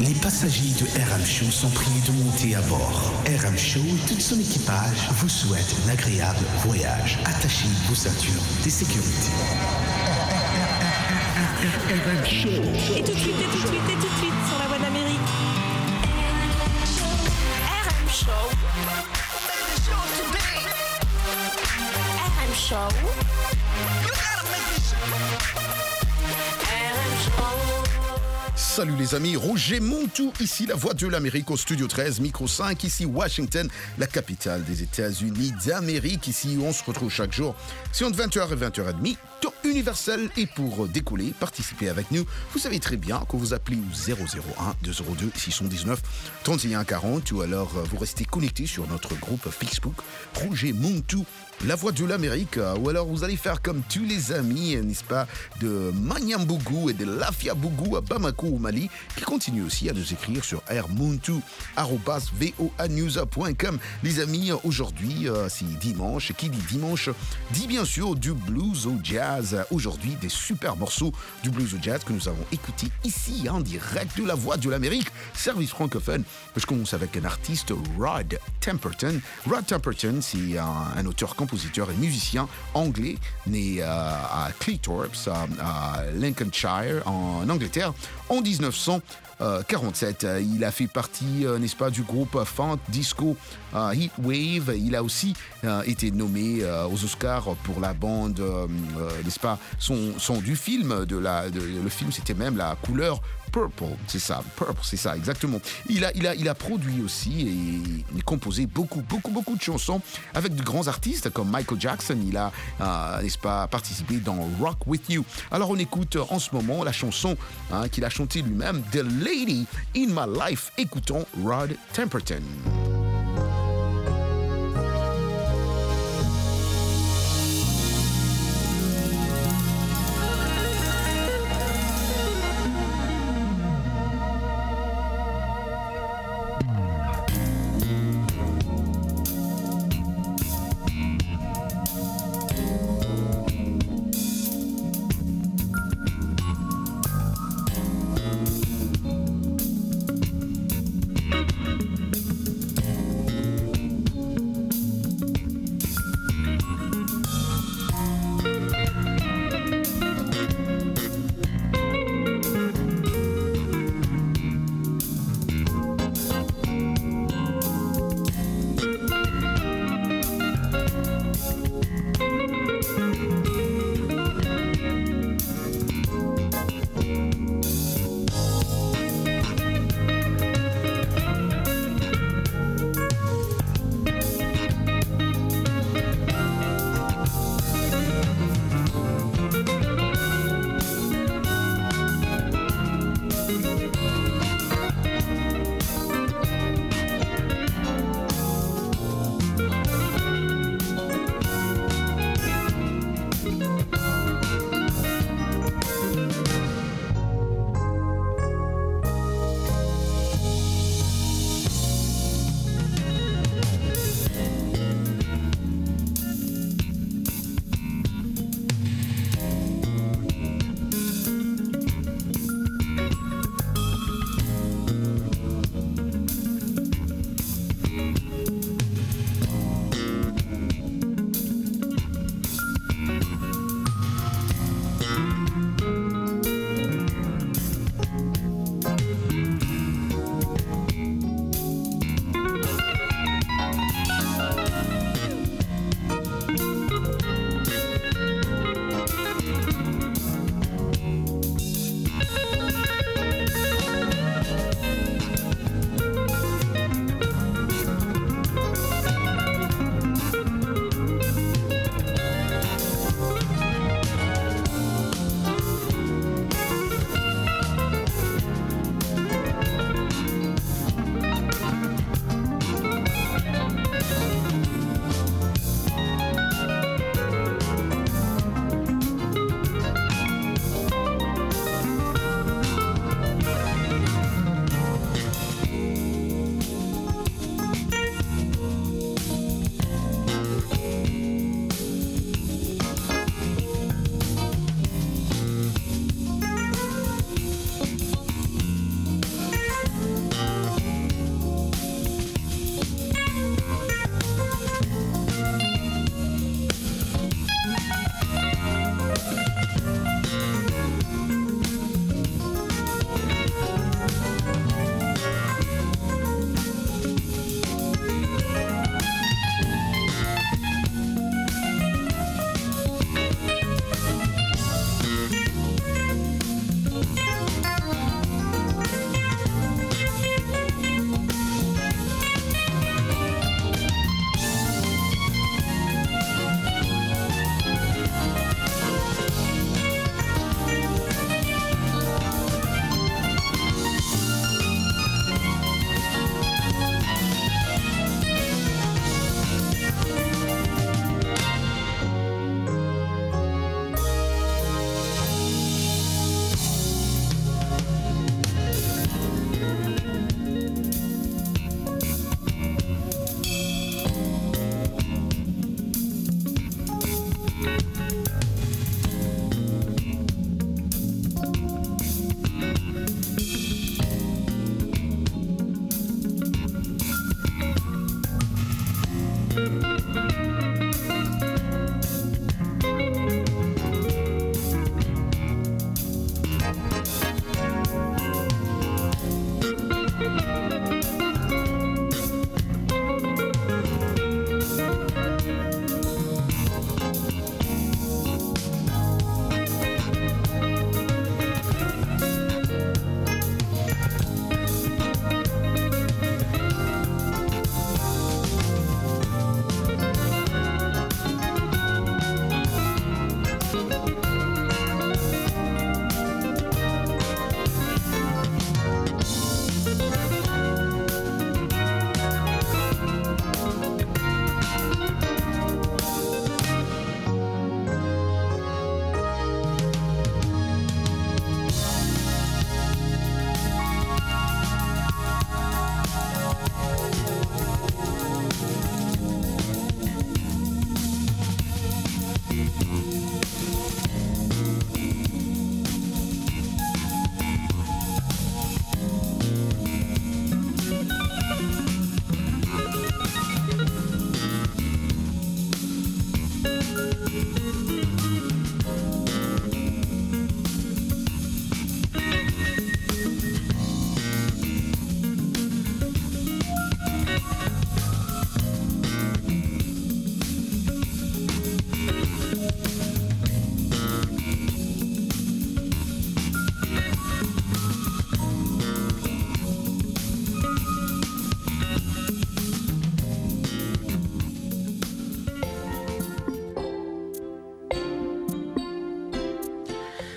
Les passagers de RM Show sont priés de monter à bord. RM Show et tout son équipage vous souhaitent un agréable voyage. Attachez vos ceintures de sécurité. RM Show. Et tout de suite, sur la voie d'Amérique. RM Show. RM Show. Salut les amis, Roger Montou, ici la voix de l'Amérique au studio 13, micro 5, ici Washington, la capitale des États-Unis d'Amérique. Ici on se retrouve chaque jour, c'est entre 20h et 20h30, temps universel. Et pour décoller, participer avec nous, vous savez très bien qu'on vous appelez au 001 202 619 31 40 ou alors vous restez connecté sur notre groupe Facebook Roger Montou, la voix de l'Amérique, ou alors vous allez faire comme tous les amis, n'est-ce pas, de Maniambougou et de Lafiabougou à Bamako au Mali, qui continuent aussi à nous écrire sur rmontou@voanews.com. Les amis, aujourd'hui, c'est dimanche. Qui dit dimanche dit bien sûr du blues au jazz. Aujourd'hui, des super morceaux du blues au jazz que nous avons écoutés ici, en direct de la voix de l'Amérique, service francophone. Je commence avec un artiste, Rod Temperton. Rod Temperton, c'est un auteur-compositeur et musicien anglais, né à Cleethorpes, à Lincolnshire, en Angleterre, en 1947. Il a fait partie, n'est-ce pas, du groupe funk disco Heatwave. Il a aussi été nommé aux Oscars pour la bande, n'est-ce pas, son du film. Le film, c'était même la couleur Purple, c'est ça, exactement. Il a produit aussi et composé beaucoup de chansons avec de grands artistes comme Michael Jackson. Il a, n'est-ce pas, participé dans Rock With You. Alors on écoute en ce moment la chanson qu'il a chantée lui-même, The Lady in My Life. Écoutons Rod Temperton.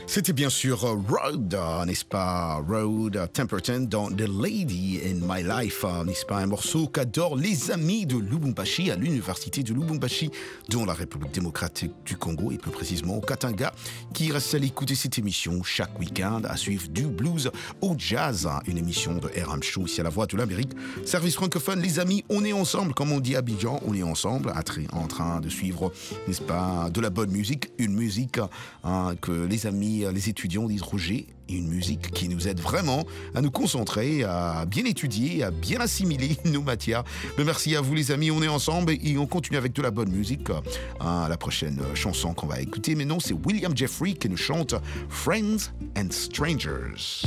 C'était bien sûr Road, n'est-ce pas? Road Temperton dans The Lady in My Life, n'est-ce pas? Un morceau qu'adorent les amis de Lubumbashi à l'université de Lubumbashi, dans la République démocratique du Congo et plus précisément au Katanga, qui reste à l'écouter cette émission chaque week-end à suivre du blues au jazz, une émission de RM Show ici à la Voix de l'Amérique. Service francophone, les amis, on est ensemble, comme on dit à Abidjan, on est ensemble en train de suivre, n'est-ce pas, de la bonne musique, une musique que les amis, les étudiants disent Roger, une musique qui nous aide vraiment à nous concentrer, à bien étudier, à bien assimiler nos matières. Mais merci à vous les amis, on est ensemble et on continue avec de la bonne musique. La prochaine chanson qu'on va écouter maintenant, c'est William Jeffrey qui nous chante Friends and Strangers.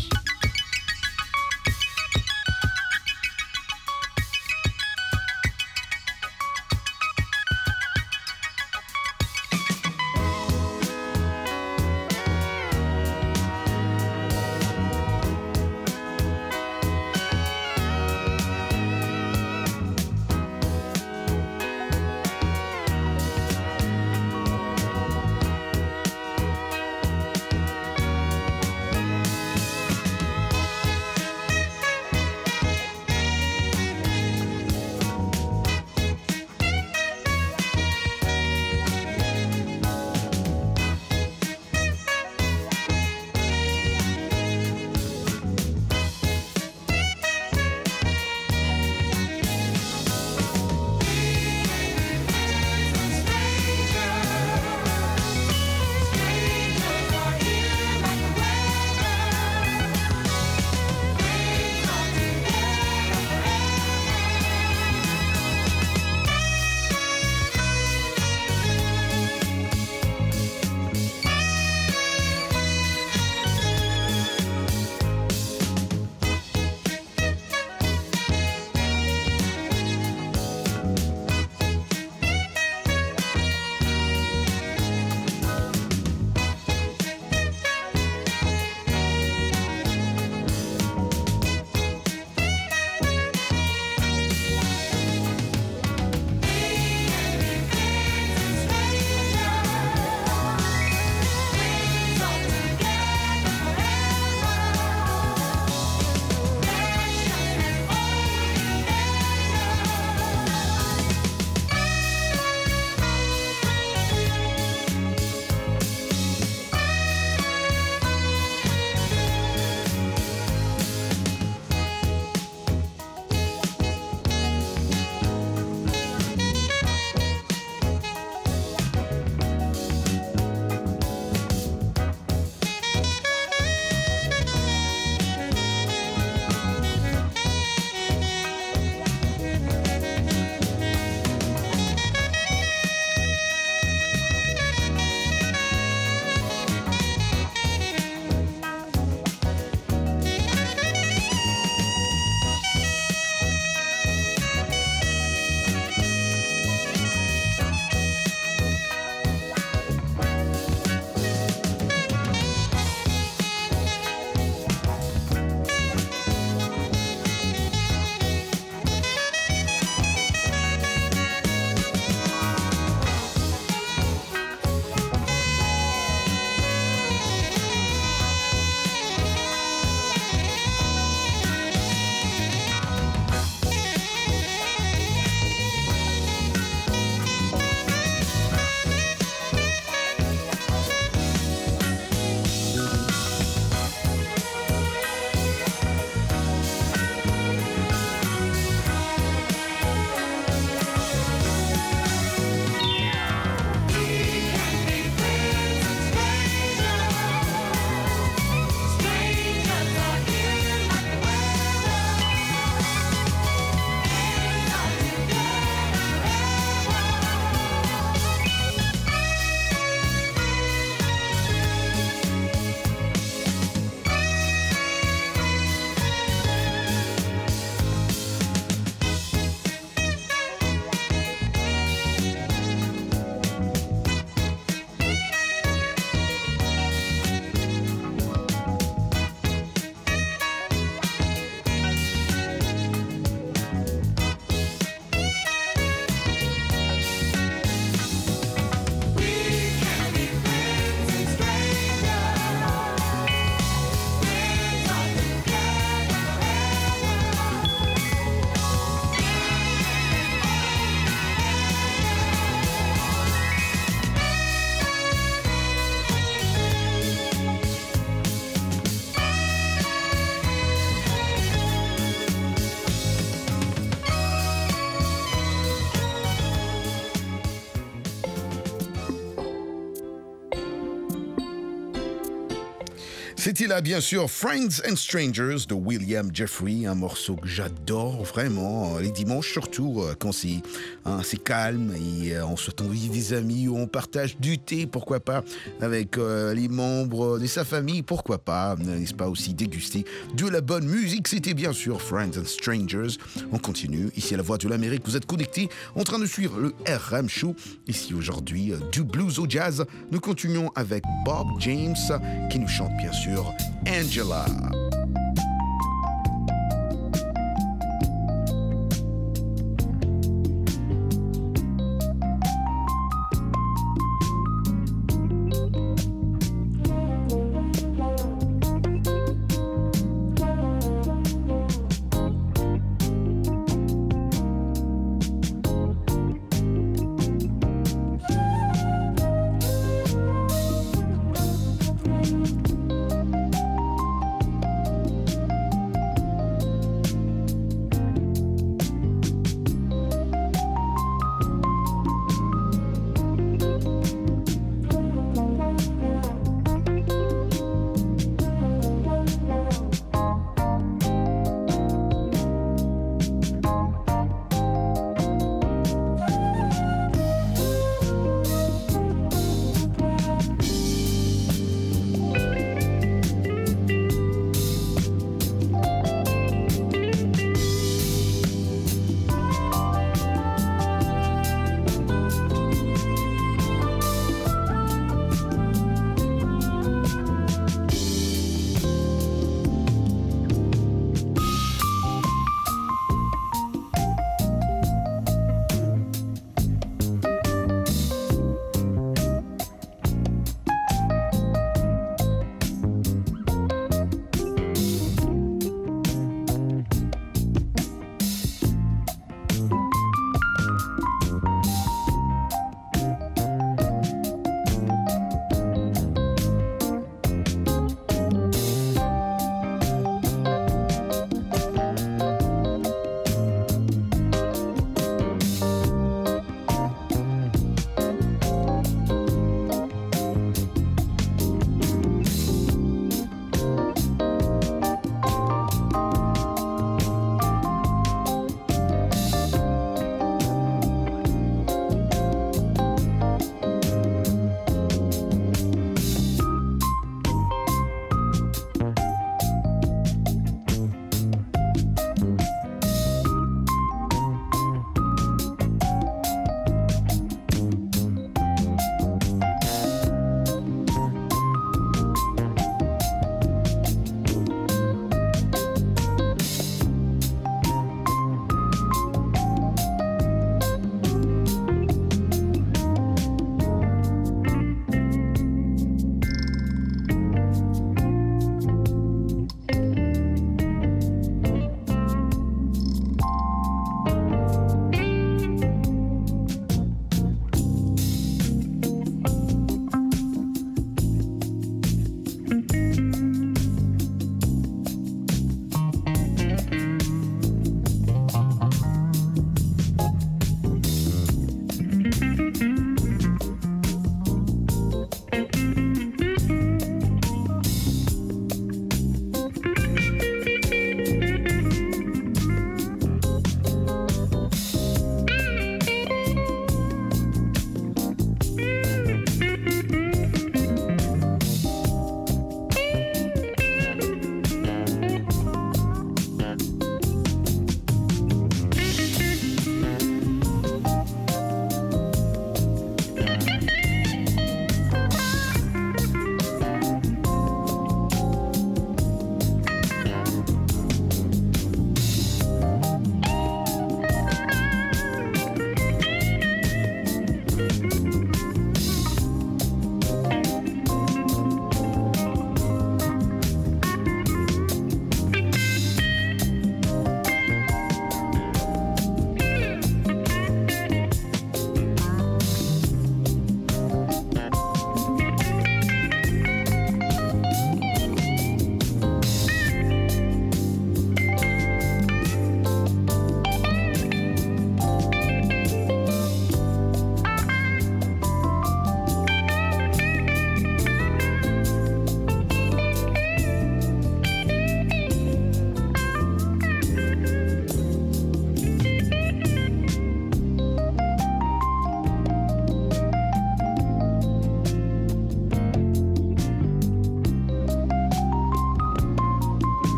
C'était là, bien sûr, Friends and Strangers de William Jeffrey, un morceau que j'adore vraiment, les dimanches, surtout quand c'est calme et on se envie des amis, où on partage du thé, pourquoi pas, avec les membres de sa famille, pourquoi pas, n'est-ce pas, aussi déguster de la bonne musique. C'était bien sûr Friends and Strangers. On continue, ici à la Voix de l'Amérique, vous êtes connectés, en train de suivre le RM Show. Ici aujourd'hui, du blues au jazz, nous continuons avec Bob James, qui nous chante bien sûr Angela.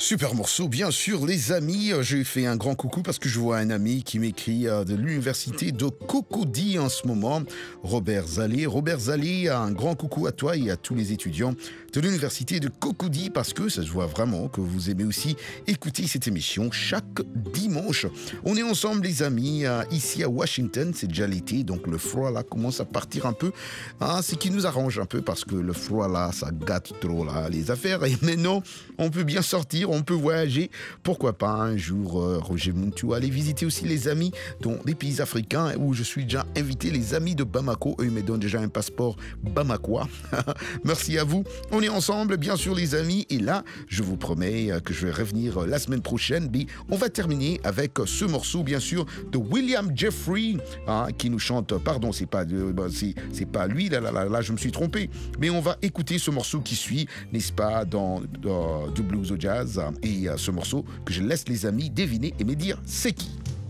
Super morceau, bien sûr, les amis. Je fais un grand coucou parce que je vois un ami qui m'écrit de l'université de Cocody en ce moment, Robert Zallé. Robert Zallé, un grand coucou à toi et à tous les étudiants de l'université de Cocody parce que ça se voit vraiment que vous aimez aussi écouter cette émission chaque dimanche. On est ensemble, les amis, ici à Washington. C'est déjà l'été, donc le froid là commence à partir un peu. Ce qui nous arrange un peu parce que le froid là, ça gâte trop là, les affaires. Et maintenant, on peut bien sortir, on peut voyager. Pourquoi pas un jour, Roger Muntu, aller visiter aussi les amis dans les pays africains où je suis déjà invité, les amis de Bamako. Eux, ils me donnent déjà un passeport bamakois. Merci à vous. On est ensemble, bien sûr, les amis. Et là, je vous promets que je vais revenir la semaine prochaine. Mais on va terminer avec ce morceau, bien sûr, de William Jeffrey, qui nous chante. Pardon, c'est pas lui. Là, je me suis trompé. Mais on va écouter ce morceau qui suit, n'est-ce pas, dans du blues au jazz. Et ce morceau que je laisse les amis deviner et me dire c'est qui.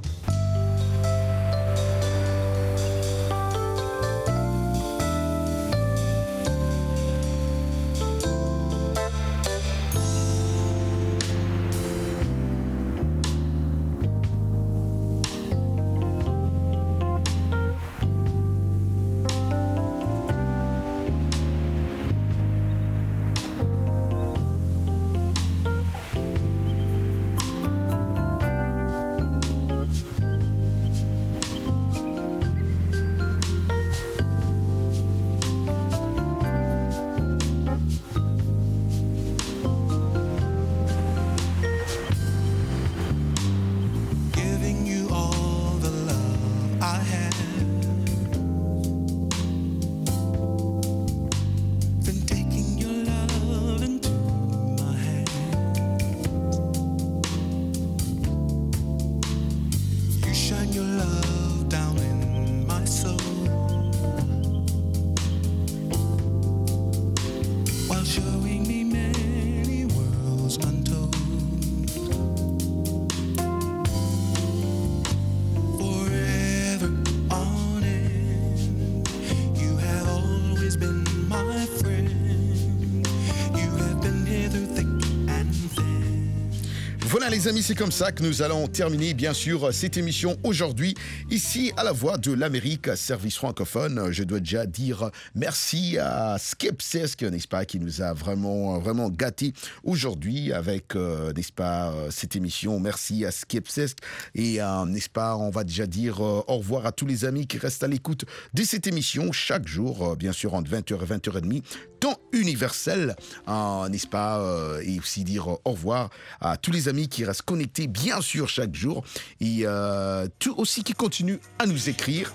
Voilà les amis, c'est comme ça que nous allons terminer bien sûr cette émission aujourd'hui ici à la Voix de l'Amérique, service francophone. Je dois déjà dire merci à Skepsis, n'est-ce pas, qui nous a vraiment gâtés aujourd'hui avec, n'est-ce pas, cette émission. Merci à Skepsis et n'est-ce pas, on va déjà dire au revoir à tous les amis qui restent à l'écoute de cette émission chaque jour, bien sûr entre 20h et 20h30, temps universel, n'est-ce pas, et aussi dire au revoir à tous les amis qui restent connectés bien sûr chaque jour et tout aussi qui continuent à nous écrire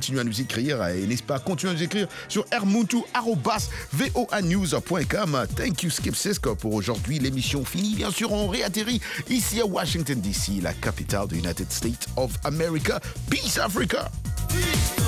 et n'est-ce pas, continuez à nous écrire sur rmuntu@voanews.com. Thank you Skip Sisk pour aujourd'hui, l'émission finie, bien sûr on réatterrit ici à Washington DC, la capitale des United States of America. Peace Africa. Peace.